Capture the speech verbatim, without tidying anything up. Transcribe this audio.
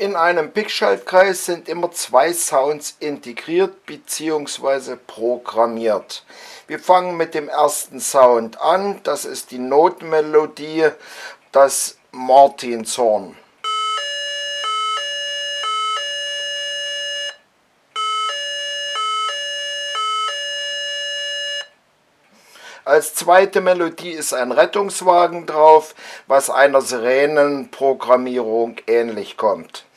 In einem Pickschaltkreis sind immer zwei Sounds integriert bzw. programmiert. Wir fangen mit dem ersten Sound an, das ist die Notenmelodie, das Martinshorn. Als zweite Melodie ist ein Rettungswagen drauf, was einer Sirenenprogrammierung ähnlich kommt.